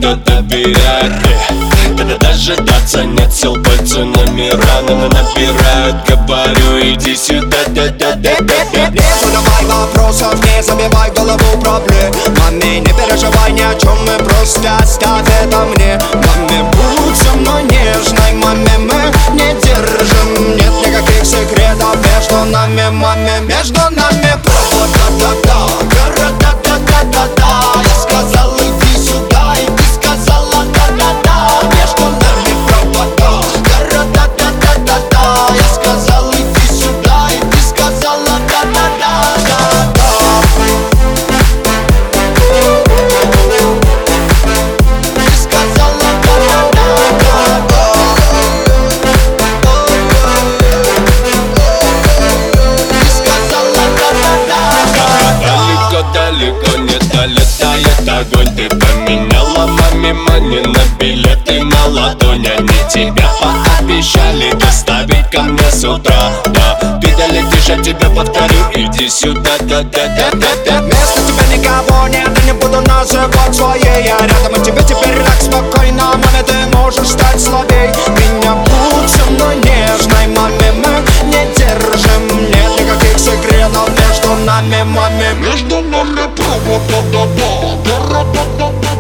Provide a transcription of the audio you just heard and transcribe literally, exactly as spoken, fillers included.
далеко доверяет. Когда дожидаться нет сил, пальцы номера на набирают. Говорю, иди сюда, да-да-да-да-да. Не задавай вопросов, не забивай голову проблемами. Не переживай ни о чем, мы просто оставь это мне. Маме, будь со мной нежной, маме, мы не держим. Нет никаких секретов между нами, маме, между нами провода-да-да, города-да-да-да-да. Я сказал, иди сюда, и ты сказала да-да-да. Между нами провода, города-да-да-да-да. Я сказал, иди сюда, и ты сказала да-да-да-да-да. Ты сказала да-да-да-да-да. Ты сказала да-да-да-да. Далеко не долетает огонь. Ты поменяла маме мани на билеты на ладонь. Они тебя пообещали доставить ко мне с утра. Да, ты долетишь, я тебе повторю, иди сюда, да-да-да-да-да. Вместо тебя никого нет, я не буду называть своей. Я рядом, и тебе теперь так спокойно. Маме, ты можешь стать слабей. Меня будь со мной нежной, маме, мы не держим. Нет никаких секретов между нами, маме. Между нами провода-да-да, города-да-да.